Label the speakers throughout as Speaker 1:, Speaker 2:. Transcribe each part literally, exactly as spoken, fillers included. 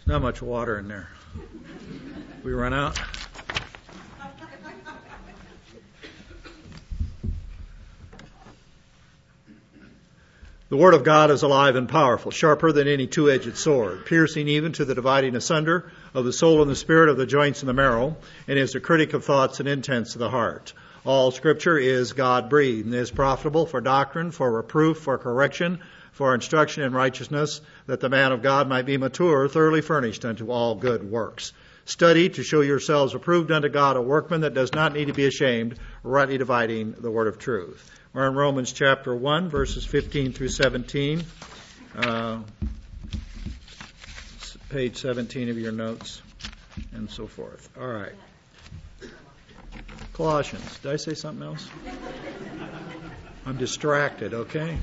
Speaker 1: Not much water in there. We run out. The Word of God is alive and powerful, sharper than any two-edged sword, piercing even to the dividing asunder of the soul and the spirit, of the joints and the marrow, and is a critic of thoughts and intents of the heart. All Scripture is God-breathed and is profitable for doctrine, for reproof, for correction, for instruction in righteousness, that the man of God might be mature, thoroughly furnished unto all good works. Study to show yourselves approved unto God, a workman that does not need to be ashamed, rightly dividing the word of truth. We're in Romans chapter one, verses fifteen through seventeen. Uh, page seventeen of your notes, and so forth. All right. Colossians. Did I say something else? I'm distracted, okay?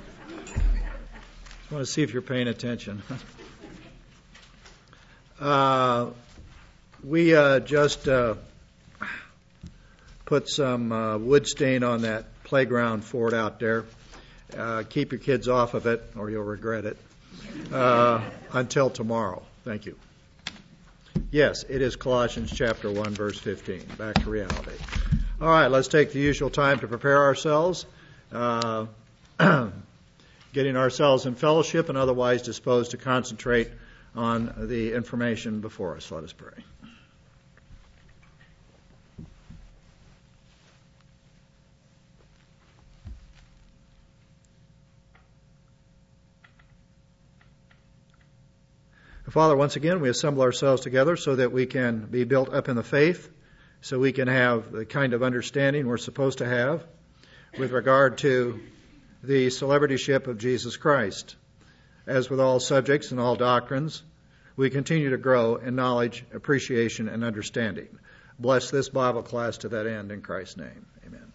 Speaker 1: I want to see if you're paying attention. uh, we uh, just uh, put some uh, wood stain on that playground fort out there. Uh, keep your kids off of it, or you'll regret it, uh, until tomorrow. Thank you. Yes, it is Colossians chapter one, verse fifteen. Back to reality. All right, let's take the usual time to prepare ourselves. Uh, getting ourselves in fellowship and otherwise disposed to concentrate on the information before us. Let us pray. Father, once again, we assemble ourselves together so that we can be built up in the faith, so we can have the kind of understanding we're supposed to have with regard to the celebrityship of Jesus Christ. As with all subjects and all doctrines, we continue to grow in knowledge, appreciation, and understanding. Bless this Bible class to that end in Christ's name. Amen.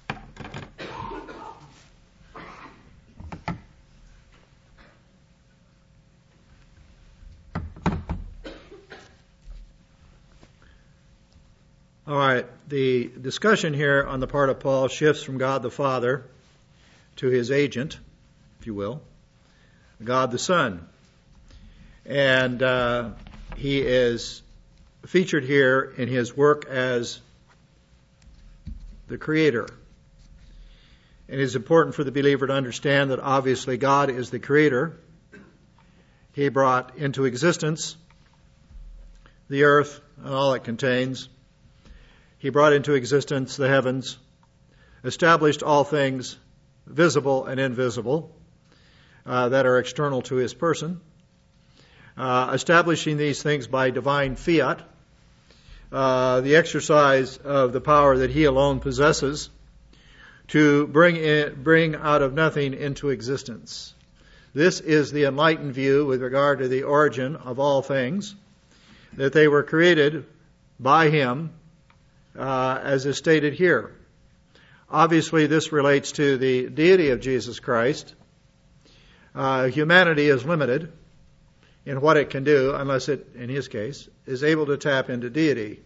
Speaker 1: All right, the discussion here on the part of Paul shifts from God the Father to his agent, if you will, God the Son. And uh, he is featured here in his work as the Creator. And it is important for the believer to understand that obviously God is the Creator. He brought into existence the earth and all it contains. He brought into existence the heavens, established all things visible and invisible uh, that are external to his person, uh, establishing these things by divine fiat, uh, the exercise of the power that he alone possesses to bring in, bring out of nothing into existence. This is the enlightened view with regard to the origin of all things, that they were created by him, uh, as is stated here. Obviously, this relates to the deity of Jesus Christ. Uh, humanity is limited in what it can do, unless it, in his case, is able to tap into deity.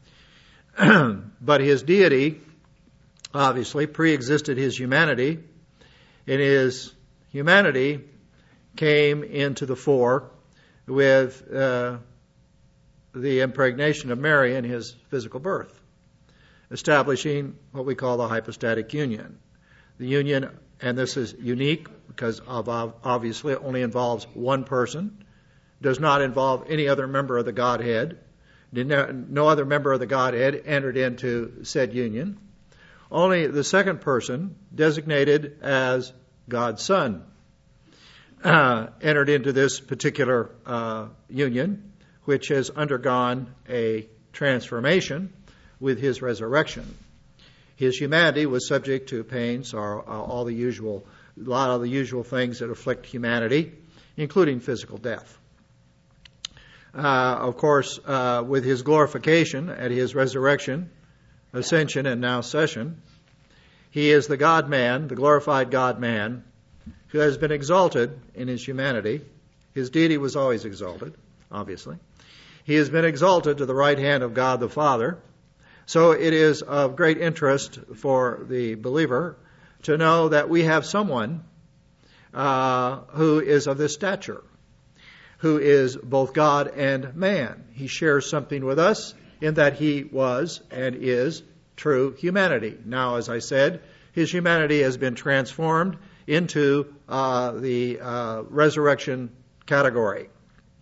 Speaker 1: But his deity, obviously, pre-existed his humanity, and his humanity came into the fore with uh, the impregnation of Mary in his physical birth, establishing what we call the hypostatic union. The union, and this is unique because of, obviously it only involves one person, does not involve any other member of the Godhead. No other member of the Godhead entered into said union. Only the second person, designated as God's Son, uh, entered into this particular uh, union, which has undergone a transformation with his resurrection. His humanity was subject to pain, sorrow, all the usual, a lot of the usual things that afflict humanity, including physical death. Uh, of course, uh, with his glorification at his resurrection, ascension, and now session, he is the God-man, the glorified God-man, who has been exalted in his humanity. His deity was always exalted, obviously. He has been exalted to the right hand of God the Father. So it is of great interest for the believer to know that we have someone uh, who is of this stature. who is both God and man. He shares something with us in that he was and is true humanity. Now, as I said, his humanity has been transformed into uh, the uh, resurrection category.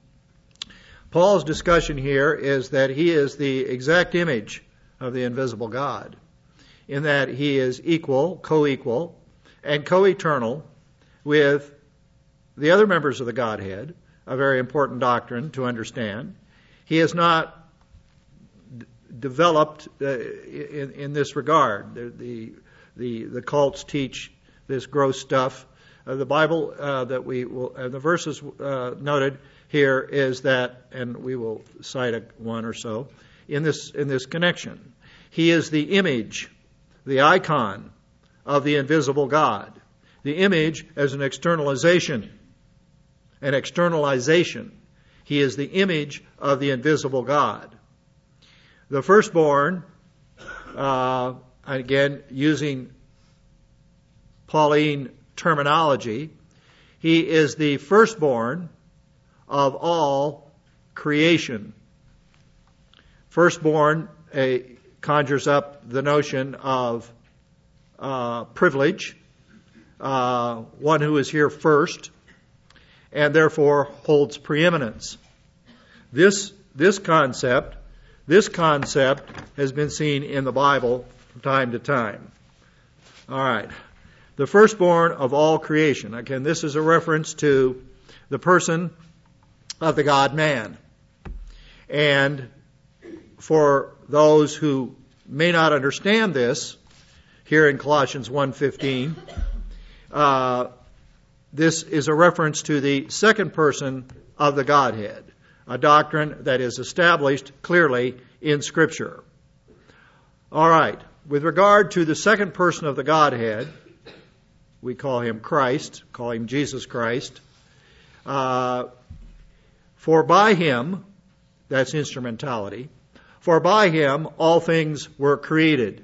Speaker 1: Paul's discussion here is that he is the exact image of the invisible God, in that he is equal, co-equal, and co-eternal with the other members of the Godhead, a very important doctrine to understand. He has not d- developed uh, in, in this regard. The, the, the, the cults teach this gross stuff. Uh, the Bible uh, that we will, uh, the verses uh, noted here is that, and we will cite a, one or so in this in this connection. He is the image, the icon of the invisible God. The image as an externalization, an externalization. He is the image of the invisible God. The firstborn, uh, again using Pauline terminology, he is the firstborn of all creation. Firstborn uh, conjures up the notion of uh, privilege, uh, one who is here first, and therefore holds preeminence. This this concept, this concept has been seen in the Bible from time to time. All right. The firstborn of all creation. Again, this is a reference to the person of the God-man. And for those who may not understand this, here in Colossians one fifteen, uh, this is a reference to the second person of the Godhead, a doctrine that is established clearly in Scripture. All right. With regard to the second person of the Godhead, we call him Christ, call him Jesus Christ. Uh, for by him, that's instrumentality, for by him all things were created,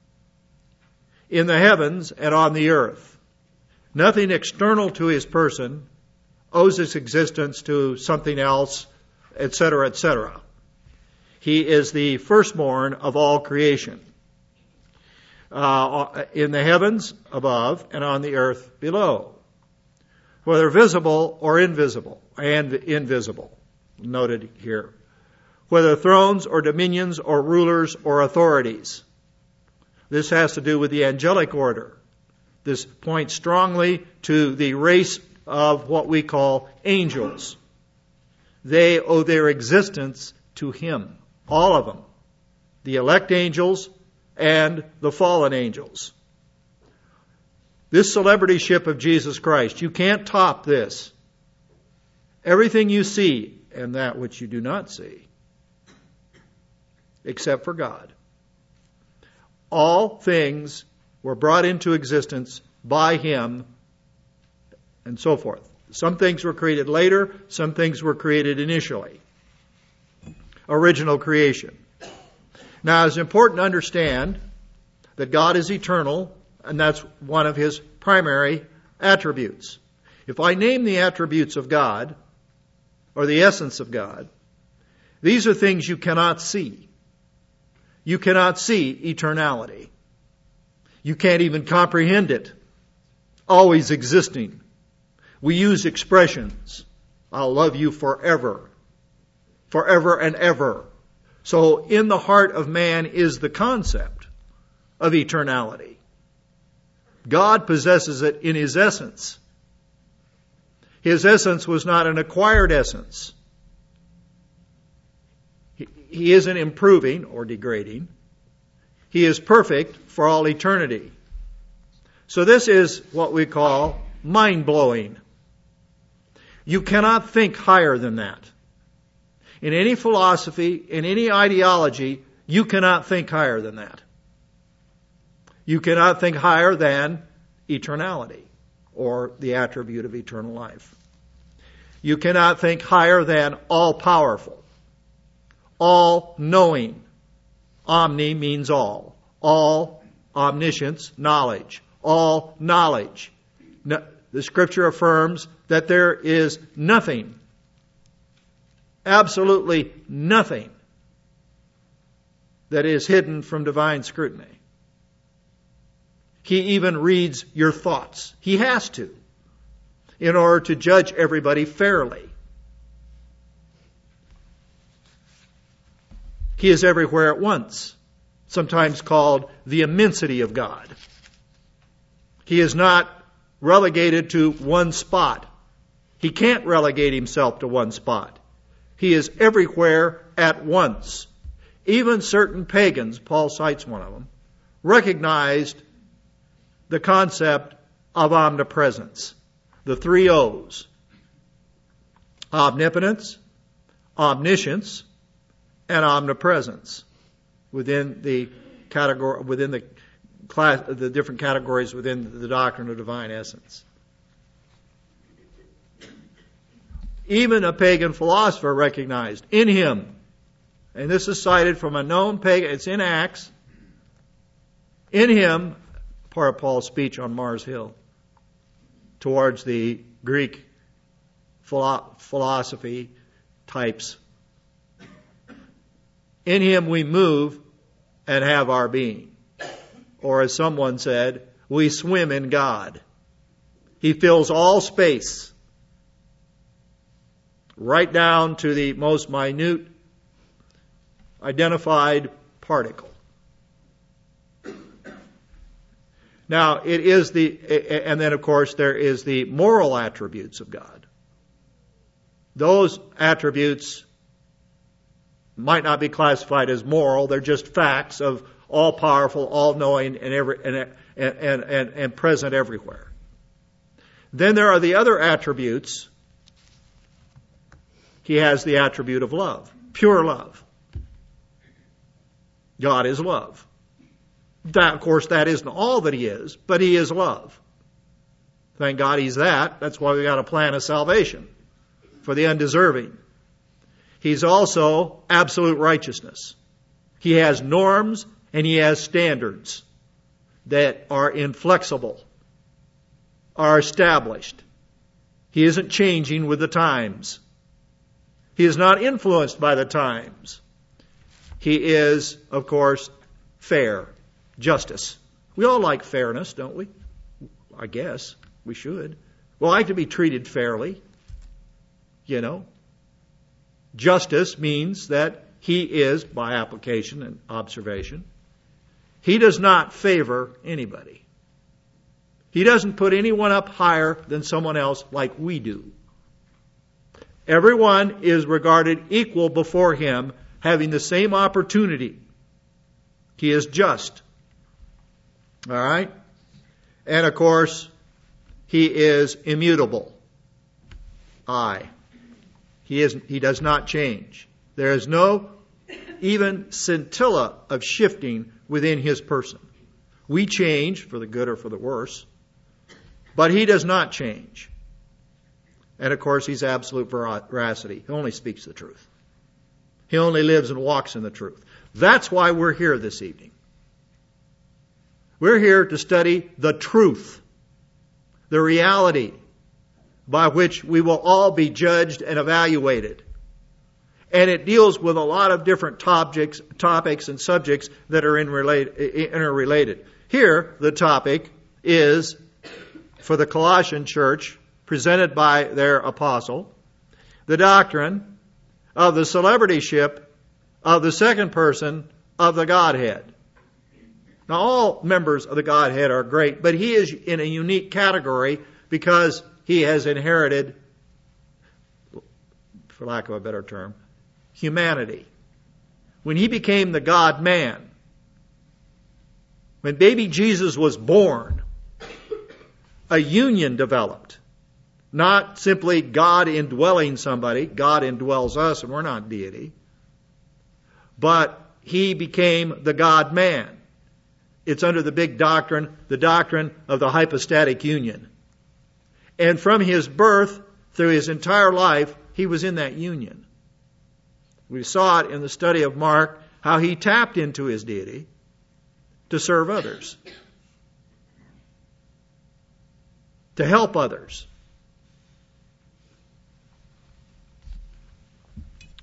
Speaker 1: in the heavens and on the earth. Nothing external to his person owes its existence to something else, et cetera, et cetera. He is the firstborn of all creation. Uh, in the heavens above and on the earth below, whether visible or invisible, and invisible, noted here, whether thrones or dominions or rulers or authorities. This has to do with the angelic order. This points strongly to the race of what we call angels. They owe their existence to him, all of them, the elect angels and the fallen angels. This celebrityship of Jesus Christ, you can't top this. Everything you see and that which you do not see, except for God. All things were brought into existence by him, and so forth. Some things were created later, some things were created initially. Original creation. Now, it's important to understand that God is eternal, and that's one of his primary attributes. If I name the attributes of God, or the essence of God, these are things you cannot see. You cannot see eternality. You can't even comprehend it. Always existing. We use expressions. I'll love you forever. Forever and ever. So in the heart of man is the concept of eternality. God possesses it in his essence. His essence was not an acquired essence. He, he isn't improving or degrading. He is perfect for all eternity. So this is what we call mind-blowing. You cannot think higher than that. In any philosophy, in any ideology, you cannot think higher than that. You cannot think higher than eternality, or the attribute of eternal life. You cannot think higher than all-powerful, all-knowing. Omni means all. All, omniscience, knowledge. All knowledge. No, the Scripture affirms that there is nothing absolutely nothing that is hidden from divine scrutiny. He even reads your thoughts. He has to, in order to judge everybody fairly. He is everywhere at once, sometimes called the immensity of God. He is not relegated to one spot. He can't relegate himself to one spot. He is everywhere at once. Even certain pagans, Paul cites one of them, recognized the concept of omnipresence. The three O's. Omnipotence, omniscience, and omnipresence within the category, within the class, the different categories within the doctrine of divine essence. Even a pagan philosopher recognized in him, and this is cited from a known pagan, it's in Acts, in him, part of Paul's speech on Mars Hill, towards the Greek philo- philosophy types. In him we move and have our being. Or as someone said, we swim in God. He fills all space, right down to the most minute identified particle. Now, it is the, and then of course there is the moral attributes of God. Those attributes might not be classified as moral, they're just facts of all-powerful, all-knowing, and, every, and, and, and, and present everywhere. Then there are the other attributes. He has the attribute of love, pure love. God is love. That, of course, that isn't all that He is, but He is love. Thank God He's that. That's why we got a plan of salvation for the undeserving. He's also absolute righteousness. He has norms and He has standards that are inflexible, are established. He isn't changing with the times. He is not influenced by the times. He is, of course, fair. Justice. We all like fairness, don't we? I guess we should. We like to be treated fairly. You know. Justice means that He is, by application and observation, He does not favor anybody. He doesn't put anyone up higher than someone else like we do. Everyone is regarded equal before Him, having the same opportunity. He is just. All right? And of course, He is immutable. I. He is, He does not change. There is no even scintilla of shifting within His person. We change for the good or for the worse, but He does not change. And of course, He's absolute veracity. He only speaks the truth. He only lives and walks in the truth. That's why we're here this evening. We're here to study the truth, the reality by which we will all be judged and evaluated. And it deals with a lot of different topics, topics and subjects that are in relate, interrelated. Here, the topic is, for the Colossian church, presented by their apostle, the doctrine of the celebrityship of the second person of the Godhead. Now, all members of the Godhead are great, but He is in a unique category because He has inherited, for lack of a better term, humanity. When He became the God-man, when baby Jesus was born, a union developed. Not simply God indwelling somebody. God indwells us and we're not deity. But He became the God-man. It's under the big doctrine, the doctrine of the hypostatic union. And from His birth through His entire life, He was in that union. We saw it in the study of Mark, how He tapped into His deity to serve others, to help others.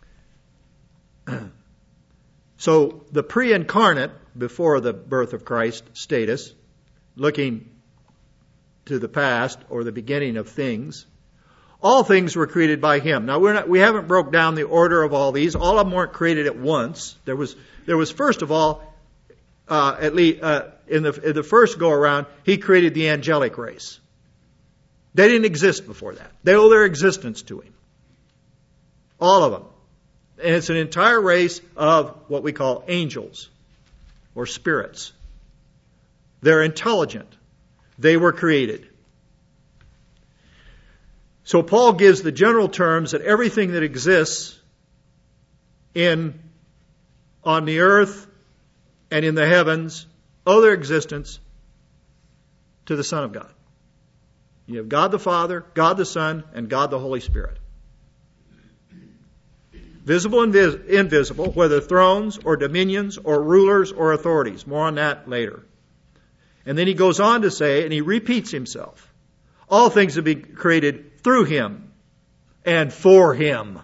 Speaker 1: So the pre-incarnate, before the birth of Christ status, looking to the past or the beginning of things, all things were created by Him. Now we're not, we haven't broke down the order of all these. All of them weren't created at once. There was, there was first of all, uh, at least uh, in the in the first go around, He created the angelic race. They didn't exist before that. They owe their existence to Him. All of them. And it's an entire race of what we call angels or spirits. They're intelligent. They were created. So Paul gives the general terms that everything that exists in on the earth and in the heavens owe their existence to the Son of God. You have God the Father, God the Son, and God the Holy Spirit. Visible and vis- invisible, whether thrones or dominions or rulers or authorities. More on that later. And then he goes on to say, and he repeats himself, all things have been created through Him and for Him.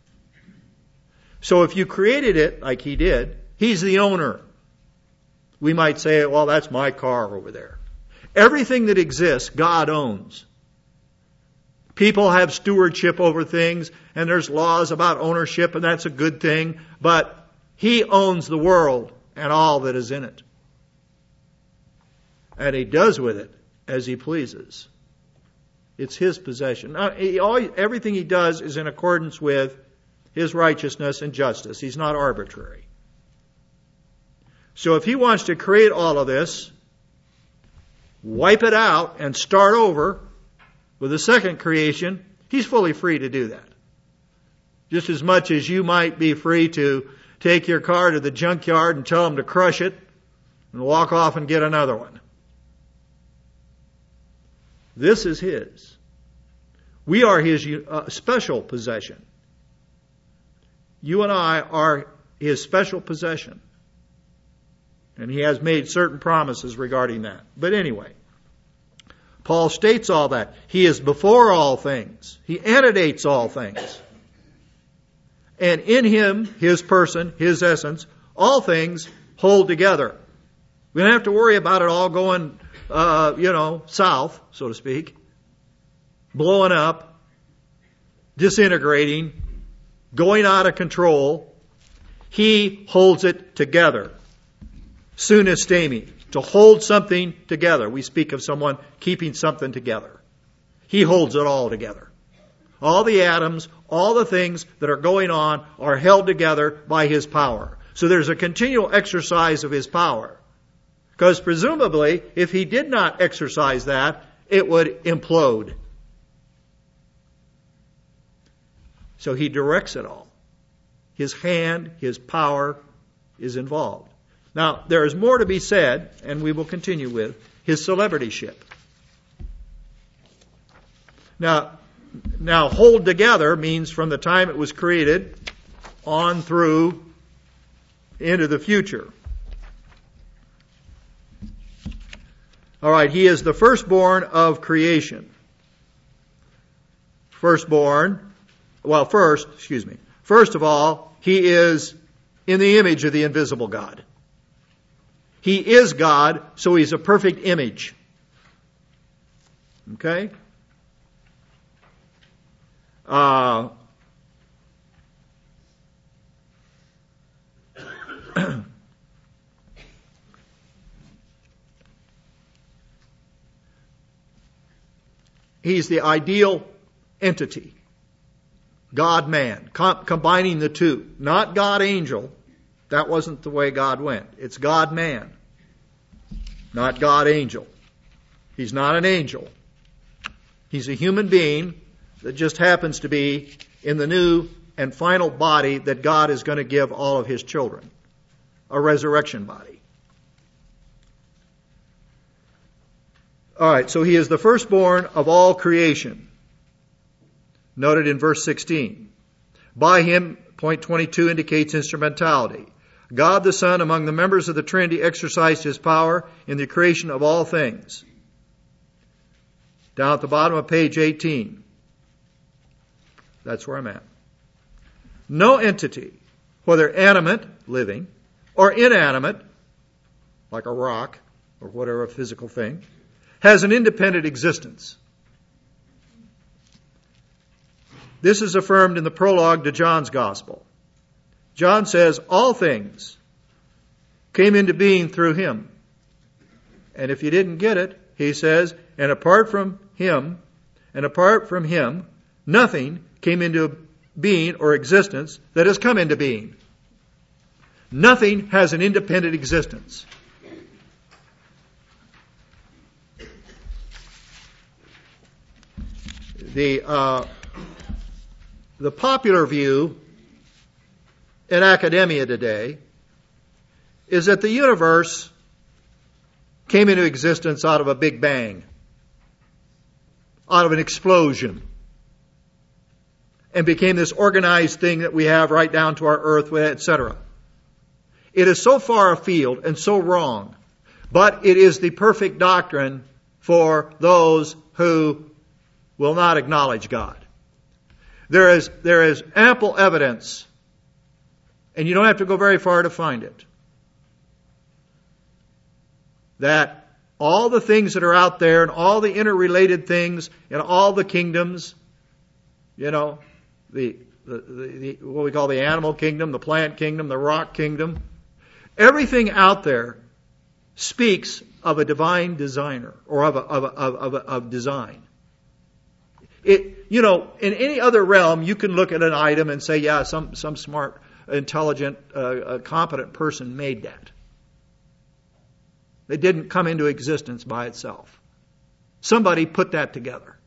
Speaker 1: So if you created it like He did, He's the owner. We might say, well, that's my car over there. Everything that exists, God owns. People have stewardship over things, and there's laws about ownership, and that's a good thing. But He owns the world and all that is in it. And He does with it as He pleases. It's His possession. Now, he always, everything He does is in accordance with His righteousness and justice. He's not arbitrary. So if He wants to create all of this, wipe it out, and start over with a second creation, He's fully free to do that. Just as much as you might be free to take your car to the junkyard and tell them to crush it and walk off and get another one. This is His. We are His uh, special possession. You and I are His special possession. And He has made certain promises regarding that. But anyway, Paul states all that. He is before all things. He antedates all things. And in Him, His person, His essence, all things hold together. We don't have to worry about it all going, uh, you know, south, so to speak. Blowing up, disintegrating, going out of control. He holds it together. Sunestemi, to hold something together. We speak of someone keeping something together. He holds it all together. All the atoms, all the things that are going on are held together by His power. So there's a continual exercise of His power. Because presumably, if He did not exercise that, it would implode. So He directs it all. His hand, His power is involved. Now, there is more to be said, and we will continue with His celebrityship. Now, now, hold together means from the time it was created on through into the future. All right, He is the firstborn of creation. Firstborn, well, first, excuse me. First of all, He is in the image of the invisible God. He is God, so He's a perfect image. Okay? Uh, he's the ideal entity. God-man. Com- combining the two. Not God-angel. That wasn't the way God went. It's God-man. Not God-angel. He's not an angel. He's a human being that just happens to be in the new and final body that God is going to give all of His children. A resurrection body. All right, so He is the firstborn of all creation. Noted in verse sixteen. By Him, point twenty-two indicates instrumentality. God the Son, among the members of the Trinity, exercised His power in the creation of all things. Down at the bottom of page eighteen. That's where I'm at. No entity, whether animate, living, or inanimate, like a rock or whatever a physical thing, has an independent existence. This is affirmed in the prologue to John's Gospel. John says, all things came into being through him. And if you didn't get it, he says, and apart from him, and apart from him, nothing came into being or existence that has come into being. Nothing has an independent existence. The, uh, the popular view in academia today is that the universe came into existence out of a big bang, out of an explosion, and became this organized thing that we have right down to our earth, et cetera. It is so far afield and so wrong, but it is the perfect doctrine for those who will not acknowledge God. There is, there is ample evidence, and you don't have to go very far to find it, that all the things that are out there and all the interrelated things and all the kingdoms, you know, the, the, the, the what we call the animal kingdom, the plant kingdom, the rock kingdom, everything out there speaks of a divine designer or of a, of a, of a, of, a, of design. It, you know, in any other realm, you can look at an item and say, yeah, some, some smart, intelligent, uh, competent person made that. It didn't come into existence by itself. Somebody put that together.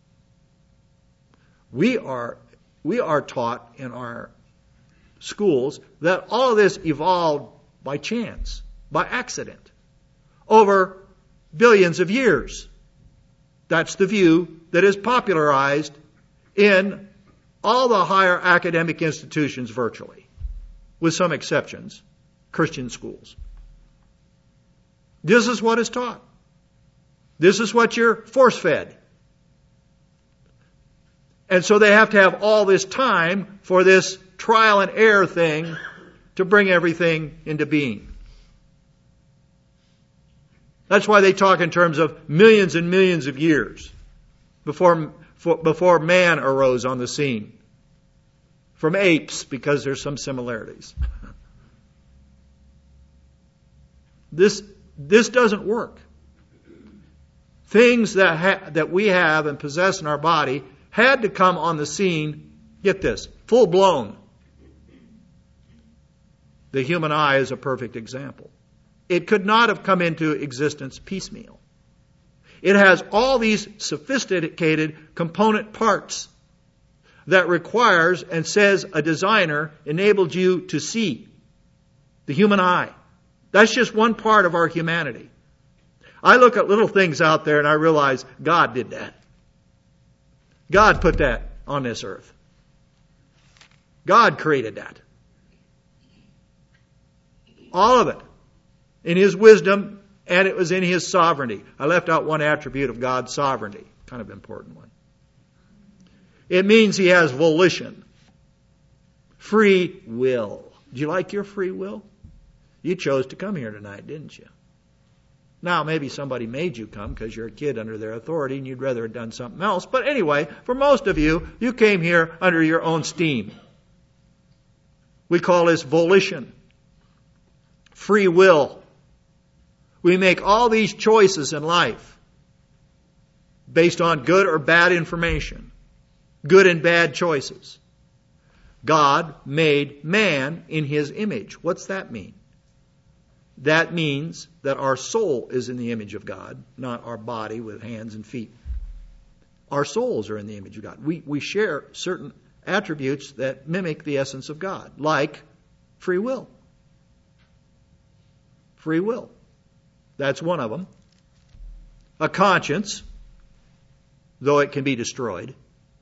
Speaker 1: We are, we are taught in our schools that all of this evolved by chance, by accident, over billions of years. That's the view that is popularized in all the higher academic institutions virtually, with some exceptions, Christian schools. This is what is taught. This is what you're force-fed. And so they have to have all this time for this trial and error thing to bring everything into being. That's why they talk in terms of millions and millions of years before, for, before man arose on the scene. From apes, because there's some similarities. This, this doesn't work. Things that, ha- that we have and possess in our body had to come on the scene, get this, full blown. The human eye is a perfect example. It could not have come into existence piecemeal. It has all these sophisticated component parts that requires and says a designer enabled you to see. The human eye. That's just one part of our humanity. I look at little things out there and I realize God did that. God put that on this earth. God created that. All of it. In His wisdom, and it was in His sovereignty. I left out one attribute of God's sovereignty. Kind of important one. It means He has volition. Free will. Do you like your free will? You chose to come here tonight, didn't you? Now, maybe somebody made you come because you're a kid under their authority and you'd rather have done something else. But anyway, for most of you, you came here under your own steam. We call this volition. Free will. We make all these choices in life based on good or bad information. Good and bad choices. God made man in His image. What's that mean? That means that our soul is in the image of God, not our body with hands and feet. Our souls are in the image of God. We, we share certain attributes that mimic the essence of God, like free will. Free will. That's one of them. A conscience, though it can be destroyed.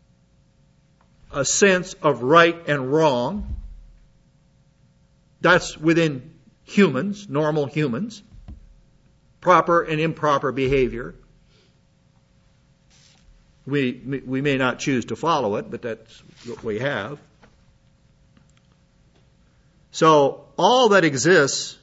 Speaker 1: A sense of right and wrong. That's within humans, normal humans. Proper and improper behavior. We, we may not choose to follow it, but that's what we have. So all that exists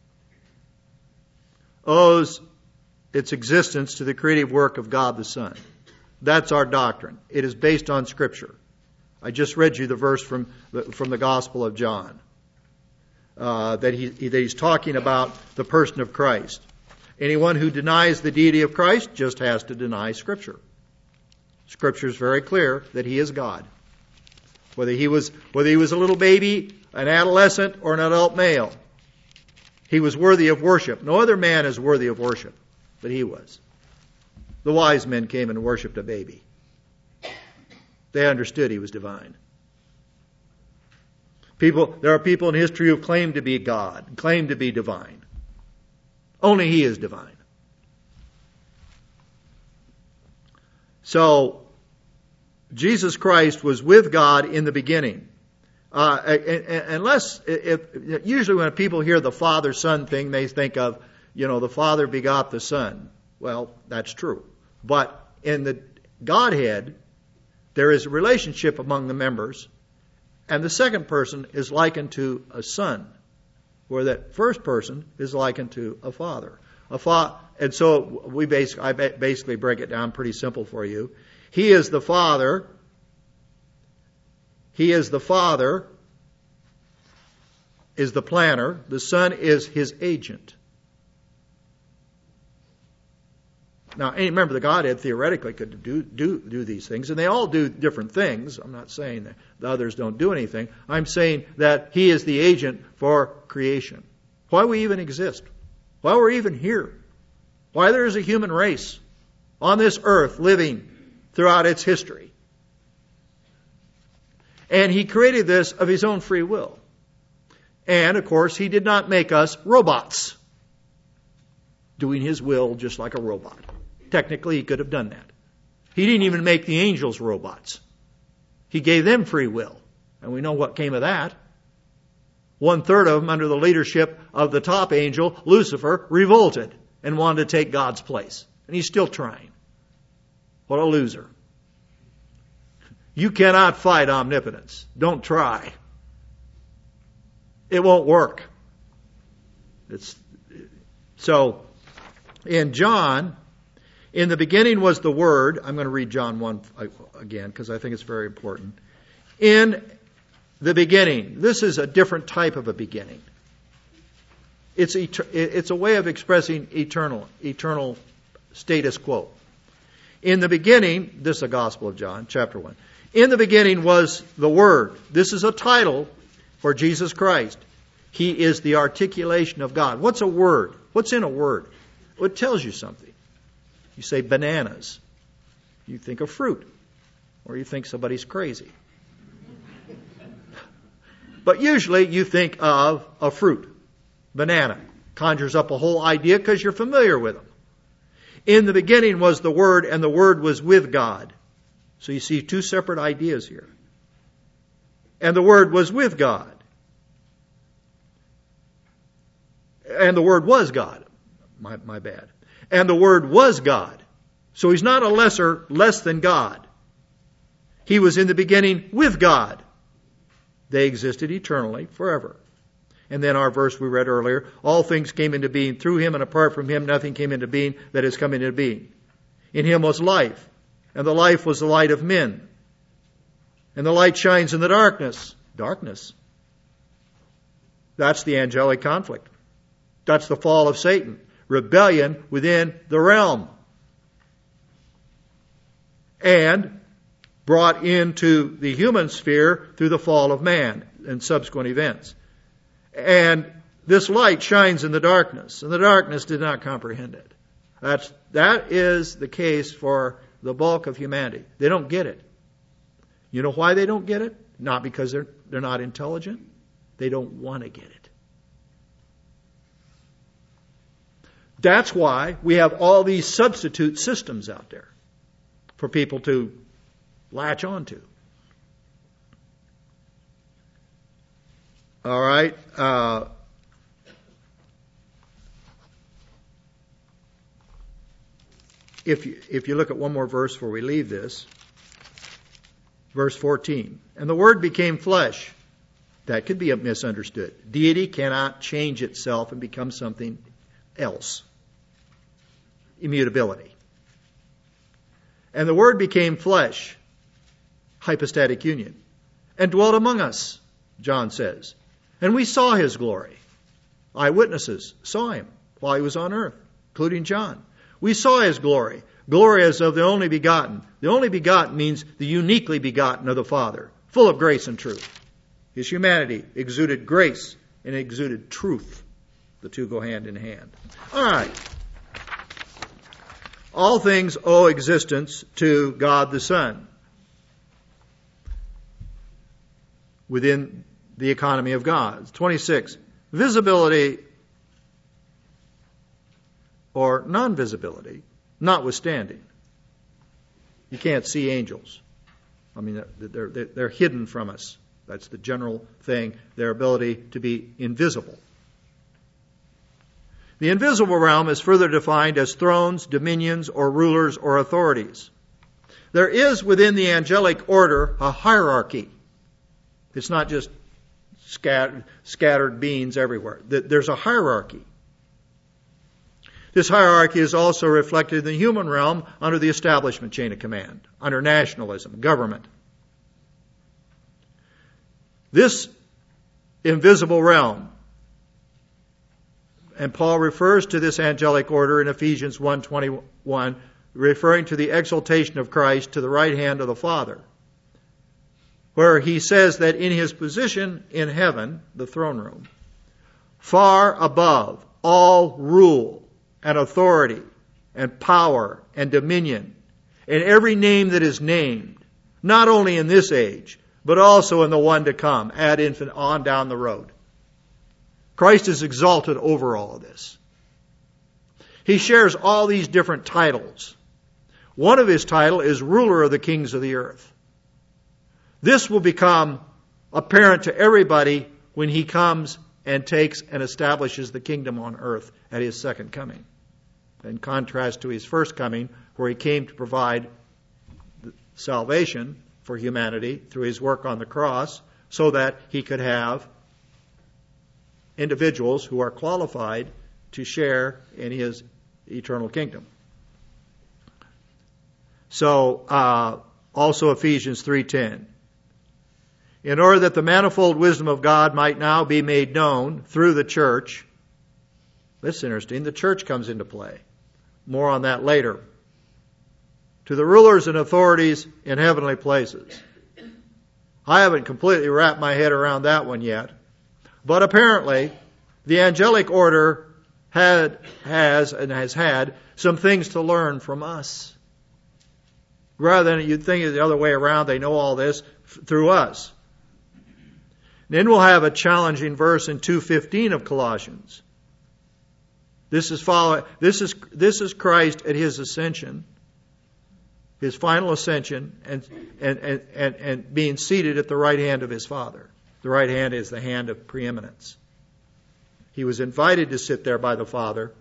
Speaker 1: owes its existence to the creative work of God the Son. That's our doctrine. It is based on Scripture. I just read you the verse from the, from the Gospel of John, uh, that, he, that he's talking about the person of Christ. Anyone who denies the deity of Christ just has to deny Scripture. Scripture is very clear that He is God. Whether he was whether he was a little baby, an adolescent, or an adult male, He was worthy of worship. No other man is worthy of worship, but He was. The wise men came and worshipped a baby. They understood He was divine. People, there are people in history who claim to be God, claim to be divine. Only He is divine. So, Jesus Christ was with God in the beginning. Uh, unless, if, usually when people hear the Father-Son thing, they think of, you know, the Father begot the Son. Well, that's true. But in the Godhead, there is a relationship among the members, and the second person is likened to a son, where that first person is likened to a father. A fa- and so we bas- I basically break it down pretty simple for you. He is the Father. He is the Father, is the planner. The Son is His agent. Now, remember, the Godhead theoretically could do, do, do these things, and they all do different things. I'm not saying that the others don't do anything. I'm saying that He is the agent for creation. Why we even exist. Why we're even here. Why there is a human race on this earth living throughout its history. And He created this of His own free will. And, of course, He did not make us robots, doing His will just like a robot. Technically, He could have done that. He didn't even make the angels robots. He gave them free will. And we know what came of that. One third of them, under the leadership of the top angel, Lucifer, revolted and wanted to take God's place. And he's still trying. What a loser. You cannot fight omnipotence. Don't try. It won't work. It's, so, in John, in the beginning was the Word. I'm going to read John one again because I think it's very important. In the beginning. This is a different type of a beginning. It's, it's a way of expressing eternal, eternal status quo. In the beginning, this is the Gospel of John, chapter one. In the beginning was the Word. This is a title for Jesus Christ. He is the articulation of God. What's a word? What's in a word? Well, it tells you something. You say bananas. You think of fruit. Or you think somebody's crazy. But usually you think of a fruit. Banana. Conjures up a whole idea because you're familiar with them. In the beginning was the Word, and the Word was with God. So you see two separate ideas here. And the Word was with God. And the Word was God. My, my bad. And the Word was God. So He's not a lesser, less than God. He was in the beginning with God. They existed eternally, forever. And then our verse we read earlier, all things came into being through Him, and apart from Him nothing came into being that has come into being. In Him was life, and the life was the light of men. And the light shines in the darkness. Darkness. That's the angelic conflict. That's the fall of Satan. Rebellion within the realm. And brought into the human sphere through the fall of man and subsequent events. And this light shines in the darkness, and the darkness did not comprehend it. That's, that is the case for the bulk of humanity. They don't get it. You know why they don't get it? Not because they're, they're not intelligent. They don't want to get it. That's why we have all these substitute systems out there for people to latch onto. All right. Uh, if you, if you look at one more verse before we leave this, verse fourteen. And the Word became flesh That could be misunderstood. Deity cannot change itself and become something else. Immutability. And the Word became flesh, hypostatic union, and dwelt among us, John says. And we saw His glory. Eyewitnesses saw Him while He was on earth, including John. We saw His glory. Glory as of the only begotten. The only begotten means the uniquely begotten of the Father, full of grace and truth. His humanity exuded grace and exuded truth. The two go hand in hand. All right. All things owe existence to God the Son within the economy of God. twenty-six. Visibility or non-visibility, notwithstanding. You can't see angels. I mean, they're, they're, they're hidden from us. That's the general thing, their ability to be invisible. The invisible realm is further defined as thrones, dominions, or rulers or authorities. There is within the angelic order a hierarchy. It's not just scattered, scattered beings everywhere. There's a hierarchy. This hierarchy is also reflected in the human realm under the establishment chain of command, under nationalism, government. This invisible realm, and Paul refers to this angelic order in Ephesians one twenty-one, referring to the exaltation of Christ to the right hand of the Father, where he says that in his position in heaven, the throne room, far above all rule and authority and power and dominion and every name that is named, not only in this age, but also in the one to come, ad infinitum, on down the road. Christ is exalted over all of this. He shares all these different titles. One of his titles is ruler of the kings of the earth. This will become apparent to everybody when he comes and takes and establishes the kingdom on earth at his second coming. In contrast to his first coming, where he came to provide salvation for humanity through his work on the cross, so that he could have individuals who are qualified to share in his eternal kingdom. So, uh, also Ephesians three ten. In order that the manifold wisdom of God might now be made known through the church. That's interesting. The church comes into play. More on that later. To the rulers and authorities in heavenly places. I haven't completely wrapped my head around that one yet. But apparently, the angelic order had, has and has had some things to learn from us. Rather than you'd think it the other way around, they know all this f- through us. Then we'll have a challenging verse in two fifteen of Colossians. This is follow, this is this is Christ at his ascension, his final ascension, and and, and, and and being seated at the right hand of his Father. The right hand is the hand of preeminence. He was invited to sit there by the Father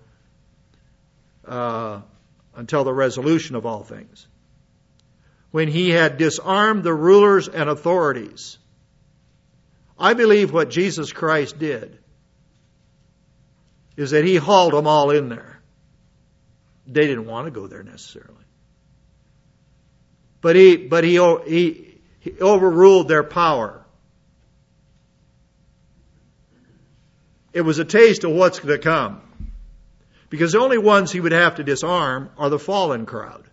Speaker 1: uh, until the resolution of all things. When he had disarmed the rulers and authorities, I believe what Jesus Christ did is that he hauled them all in there. They didn't want to go there necessarily. But he, but he, he, he overruled their power. It was a taste of what's to come. Because the only ones he would have to disarm are the fallen crowd.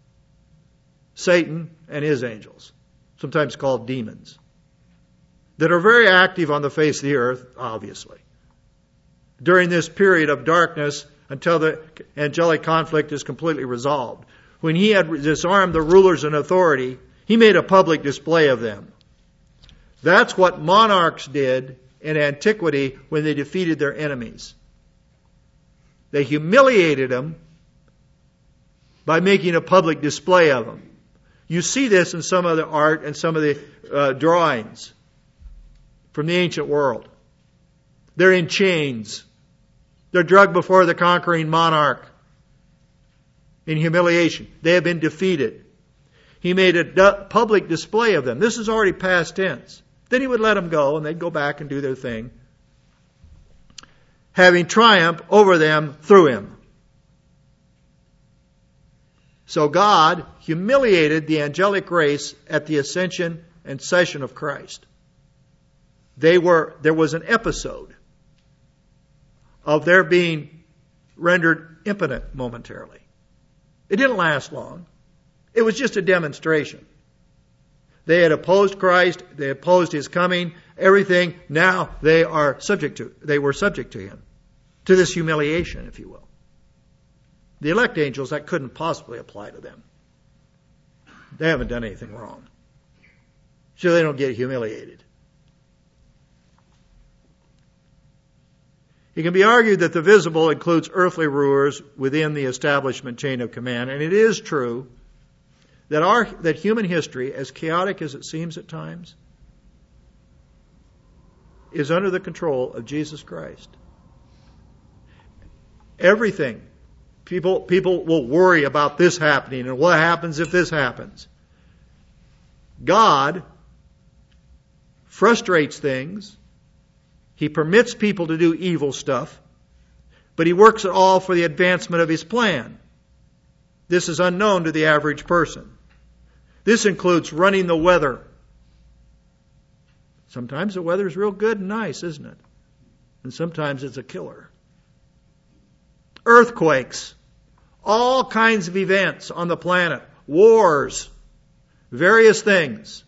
Speaker 1: Satan and his angels, sometimes called demons, that are very active on the face of the earth, obviously. During this period of darkness until the angelic conflict is completely resolved. When he had disarmed the rulers and authority, he made a public display of them. That's what monarchs did in antiquity when they defeated their enemies. They humiliated them by making a public display of them. You see this in some of the art and some of the uh, drawings from the ancient world. They're in chains. They're dragged before the conquering monarch in humiliation. They have been defeated. He made a du- public display of them. This is already past tense. Then he would let them go, and they'd go back and do their thing, having triumph over them through him. So God humiliated the angelic race at the ascension and session of Christ. They were, there was an episode of their being rendered impotent momentarily. It didn't last long. It was just a demonstration. They had opposed Christ, they opposed his coming, everything. Now they are subject to, they were subject to him, to this humiliation, if you will. The elect angels, that couldn't possibly apply to them. They haven't done anything wrong. So they don't get humiliated. It can be argued that the visible includes earthly rulers within the establishment chain of command, and it is true that our that human history, as chaotic as it seems at times, is under the control of Jesus Christ. Everything. People, people will worry about this happening and what happens if this happens. God frustrates things. He permits people to do evil stuff, but he works it all for the advancement of his plan. This is unknown to the average person. This includes running the weather. Sometimes the weather is real good and nice, isn't it? And sometimes it's a killer. Earthquakes, all kinds of events on the planet, wars, various things.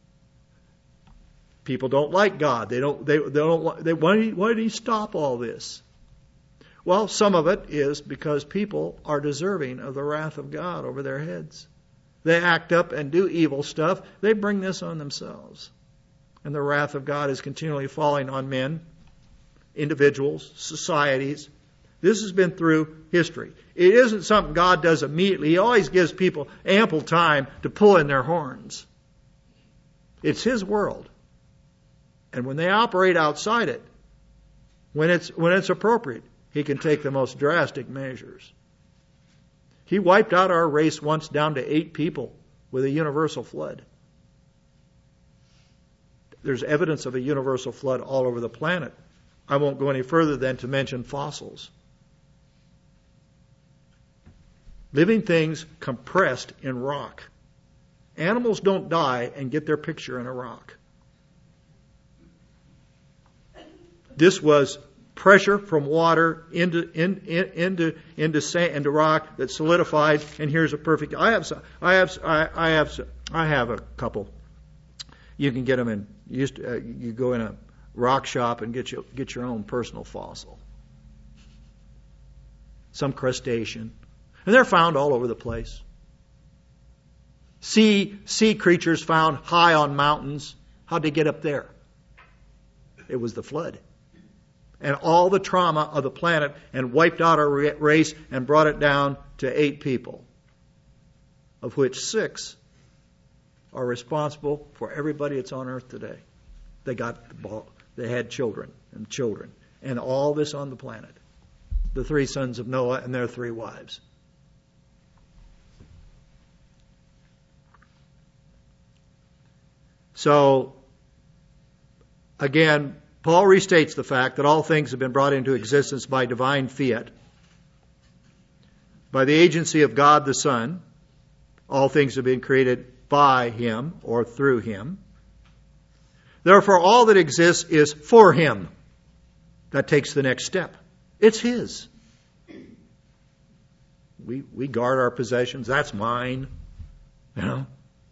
Speaker 1: People don't like God. They don't. They, they don't. They, why, why did he stop all this? Well, some of it is because people are deserving of the wrath of God over their heads. They act up and do evil stuff. They bring this on themselves, and the wrath of God is continually falling on men, individuals, societies. This has been through history. It isn't something God does immediately. He always gives people ample time to pull in their horns. It's his world. And when they operate outside it, when it's, when it's appropriate, he can take the most drastic measures. He wiped out our race once down to eight people with a universal flood. There's evidence of a universal flood all over the planet. I won't go any further than to mention fossils. Living things compressed in rock. Animals don't die and get their picture in a rock. This was pressure from water into in, in, into into sand, into rock that solidified. And here's a perfect. I have some, I have I, I have some, I have a couple. You can get them in. You, used to, uh, you go in a rock shop and get you get your own personal fossil. Some crustacean. And they're found all over the place. Sea, sea creatures found high on mountains. How'd they get up there? It was the flood. And all the trauma of the planet and wiped out our race and brought it down to eight people, of which six are responsible for everybody that's on earth today. They got the ball. They had children and children and all this on the planet. The three sons of Noah and their three wives. So, again, Paul restates the fact that all things have been brought into existence by divine fiat. By the agency of God the Son, all things have been created by him or through him. Therefore, all that exists is for him. That takes the next step. It's his. We we guard our possessions. That's mine. You know.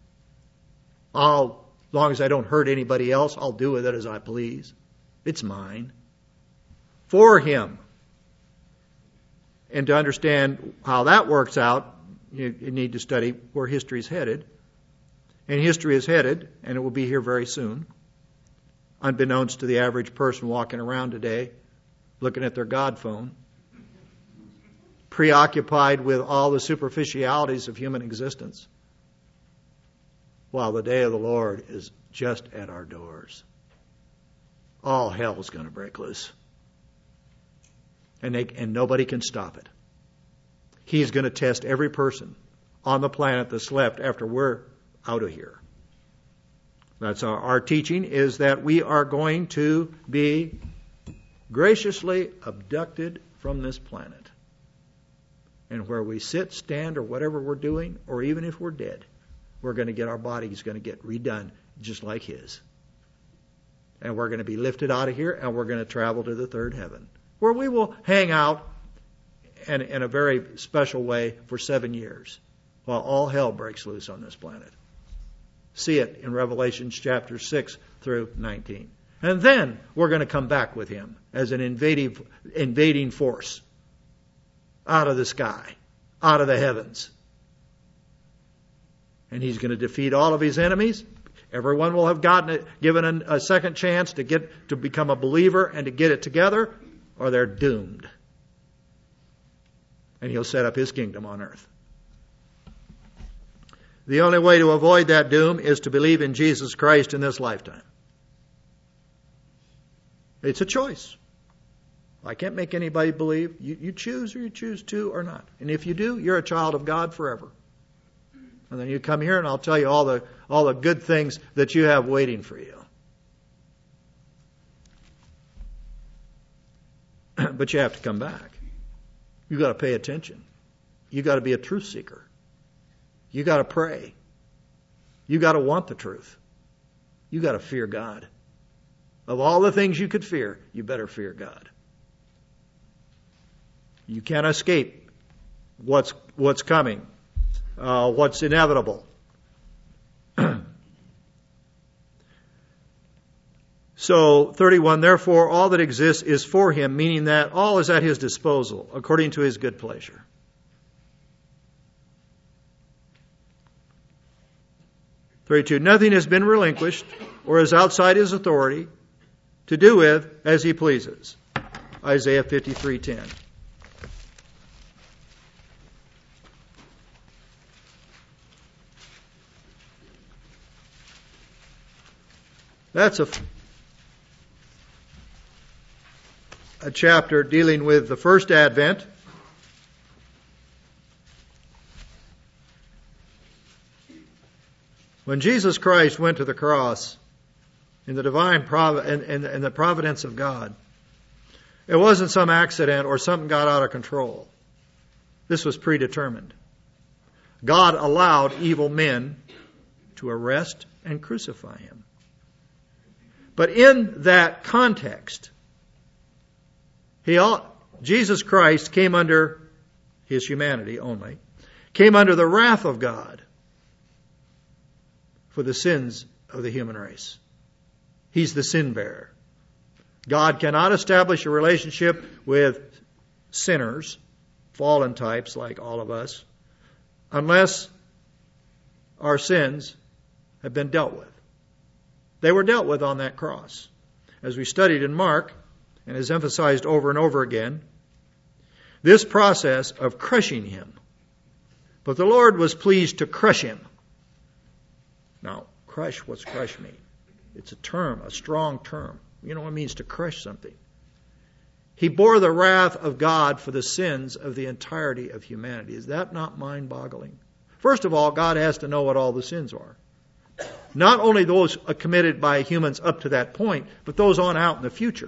Speaker 1: I'll, as long as I don't hurt anybody else, I'll do with it as I please. It's mine. For him. And to understand how that works out, you, you need to study where history is headed. And history is headed, and it will be here very soon, unbeknownst to the average person walking around today, looking at their God phone, preoccupied with all the superficialities of human existence, while the day of the Lord is just at our doors. All hell is going to break loose. And, they, and nobody can stop it. He's going to test every person on the planet that's left after we're out of here. That's our, our teaching, is that we are going to be graciously abducted from this planet. And where we sit, stand, or whatever we're doing, or even if we're dead, we're going to get, our body's going to get redone just like His. And we're going to be lifted out of here, and we're going to travel to the third heaven, where we will hang out in, in a very special way for seven years while all hell breaks loose on this planet. See it in Revelation chapter six through nineteen. And then we're going to come back with Him as an invading, invading force out of the sky, out of the heavens. And He's going to defeat all of His enemies. Everyone will have gotten it, given a, a second chance to get to become a believer and to get it together, or they're doomed. And He'll set up His kingdom on earth. The only way to avoid that doom is to believe in Jesus Christ in this lifetime. It's a choice. I can't make anybody believe. You, you choose, or you choose to or not. And if you do, you're a child of God forever. And then you come here and I'll tell you all the all the good things that you have waiting for you. But you have to come back. You've got to pay attention. You've got to be a truth seeker. You've got to pray. You've got to want the truth. You've got to fear God. Of all the things you could fear, you better fear God. You can't escape what's what's coming, uh, what's inevitable. So, thirty-one, therefore all that exists is for Him, meaning that all is at His disposal, according to His good pleasure. thirty-two, nothing has been relinquished or is outside His authority to do with as He pleases. Isaiah fifty-three ten. That's a, a chapter dealing with the first advent. When Jesus Christ went to the cross in the divine provi- in, in, in the providence of God, it wasn't some accident or something got out of control. This was predetermined. God allowed evil men to arrest and crucify Him. But in that context, he, Jesus Christ came under His humanity only, came under the wrath of God for the sins of the human race. He's the sin bearer. God cannot establish a relationship with sinners, fallen types like all of us, unless our sins have been dealt with. They were dealt with on that cross. As we studied in Mark, and is emphasized over and over again, this process of crushing Him. But the Lord was pleased to crush Him. Now, crush, what's crush mean? It's a term, a strong term. You know what it means to crush something. He bore the wrath of God for the sins of the entirety of humanity. Is that not mind-boggling? First of all, God has to know what all the sins are. Not only those committed by humans up to that point, but those on out in the future.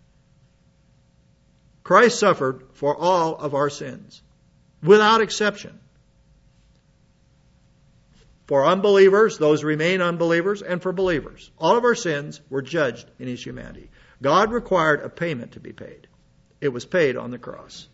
Speaker 1: Christ suffered for all of our sins, without exception. For unbelievers, those remain unbelievers, and for believers. All of our sins were judged in His humanity. God required a payment to be paid. It was paid on the cross.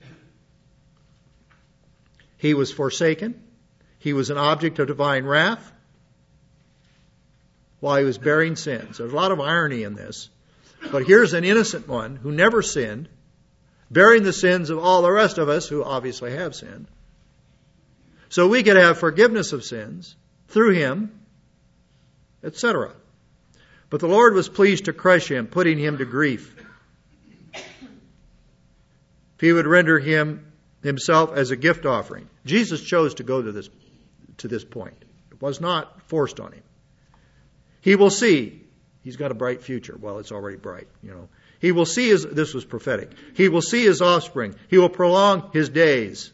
Speaker 1: He was forsaken. He was an object of divine wrath while He was bearing sins. There's a lot of irony in this. But here's an innocent one who never sinned, bearing the sins of all the rest of us who obviously have sinned. So we could have forgiveness of sins through Him, et cetera. But the Lord was pleased to crush Him, putting Him to grief. If He would render Him Himself as a gift offering. Jesus chose to go to this, to this point. It was not forced on Him. He will see. He's got a bright future. Well, it's already bright, you know. He will see his, this was prophetic. He will see His offspring. He will prolong His days.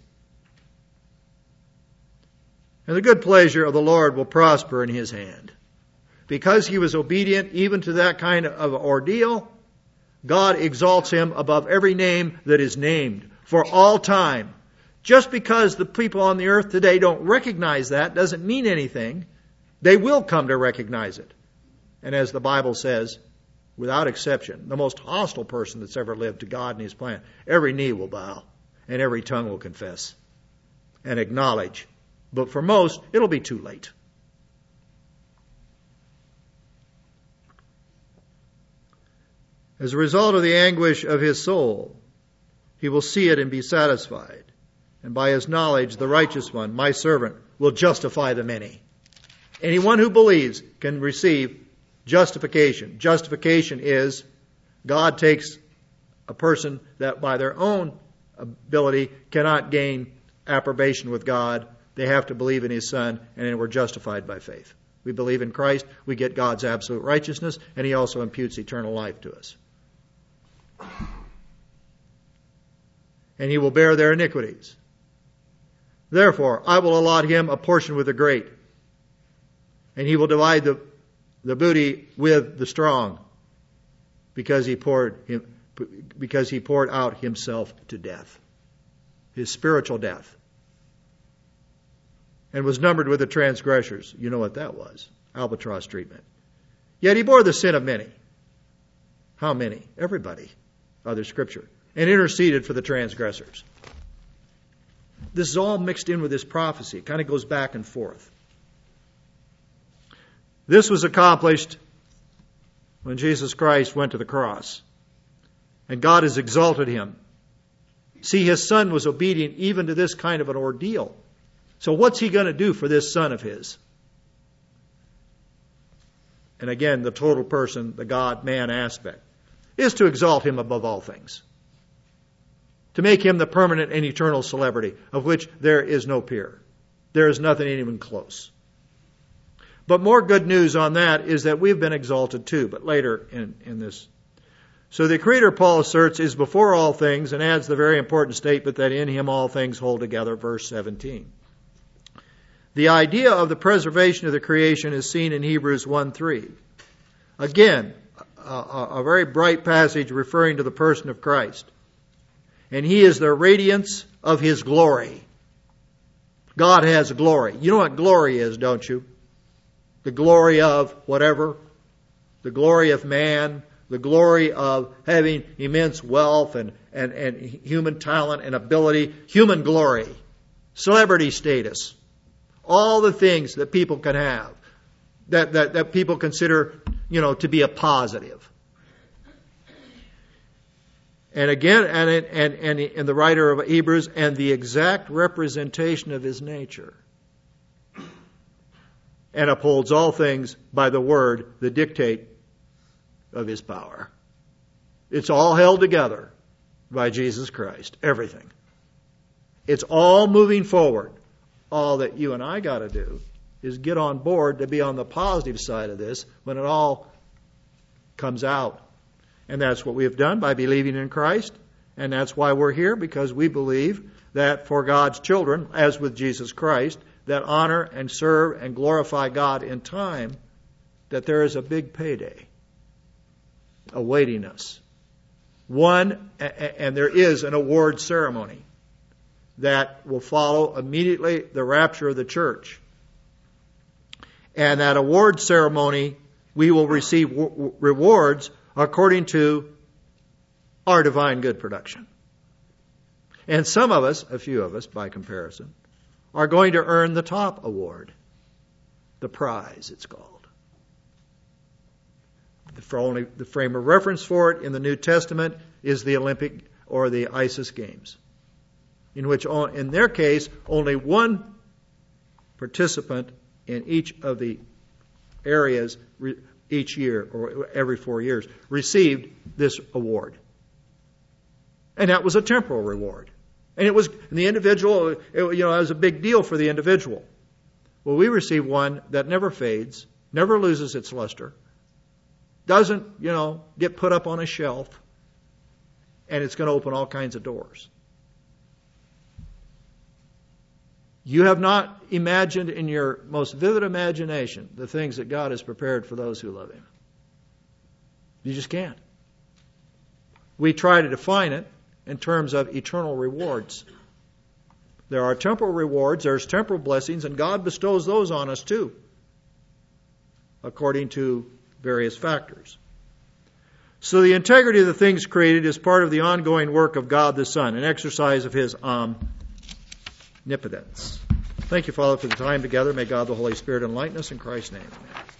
Speaker 1: And the good pleasure of the Lord will prosper in His hand. because he was obedient even to that kind of ordeal, God exalts him above every name that is named for all time. Just because the people on the earth today don't recognize that doesn't mean anything. They will come to recognize it. And as the Bible says, without exception, the most hostile person that's ever lived to God and His plan, every knee will bow and every tongue will confess and acknowledge. But for most, it'll be too late. As a result of the anguish of his soul, he will see it and be satisfied. And by his knowledge, the righteous one, my servant, will justify the many. Anyone who believes can receive justification. Justification is God takes a person that by their own ability cannot gain approbation with God. They have to believe in His Son, and then we're justified by faith. We believe in Christ, we get God's absolute righteousness, and He also imputes eternal life to us. And He will bear their iniquities. Therefore, I will allot him a portion with the great, and he will divide the, the booty with the strong, because he poured him, because he poured out himself to death, his spiritual death, and was numbered with the transgressors. You know what that was? Albatross treatment. Yet he bore the sin of many. How many? Everybody. Other Scripture. And interceded for the transgressors. This is all mixed in with this prophecy. It kind of goes back and forth. This was accomplished when Jesus Christ went to the cross. And God has exalted him. See, his Son was obedient even to this kind of an ordeal. So what's he going to do for this Son of his? And again, the total person, the God-man aspect, is to exalt him above all things. To make him the permanent and eternal celebrity, of which there is no peer. There is nothing even close. But more good news on that is that we've been exalted too, but later in, in this. So the Creator, Paul asserts, is before all things, and adds the very important statement that in him all things hold together, verse seventeen. The idea of the preservation of the creation is seen in Hebrews one three. Again, a, a, a very bright passage referring to the person of Christ. And he is the radiance of his glory. God has glory. You know what glory is, don't you? The glory of whatever. The glory of man. The glory of having immense wealth and, and, and human talent and ability. Human glory. Celebrity status. All the things that people can have. That, that, that people consider, you know, to be a positive. And again, and, and, and, and the writer of Hebrews, and the exact representation of his nature. And upholds all things by the word, the dictate of his power. It's all held together by Jesus Christ. Everything. It's all moving forward. All that you and I got to do is get on board to be on the positive side of this when it all comes out. And that's what we have done by believing in Christ. And that's why we're here, because we believe that for God's children, as with Jesus Christ, that honor and serve and glorify God in time, that there is a big payday awaiting us. One, and there is an award ceremony that will follow immediately the rapture of the church. And that award ceremony, we will receive rewards according to our divine good production. And some of us, a few of us by comparison, are going to earn the top award. The prize, it's called. The, only, the frame of reference for it in the New Testament is the Olympic or the ISIS Games, in which, in their case, only one participant in each of the areas each year or every four years received this award. And that was a temporal reward. And it was the individual, it, you know, it was a big deal for the individual. Well, we receive one that never fades, never loses its luster, doesn't, you know, get put up on a shelf, and it's going to open all kinds of doors. You have not imagined in your most vivid imagination the things that God has prepared for those who love Him. You just can't. We try to define it in terms of eternal rewards. There are temporal rewards, there's temporal blessings, and God bestows those on us too, according to various factors. So the integrity of the things created is part of the ongoing work of God the Son, an exercise of His omnipotence. Thank you, Father, for the time together. May God the Holy Spirit enlighten us in Christ's name. Amen.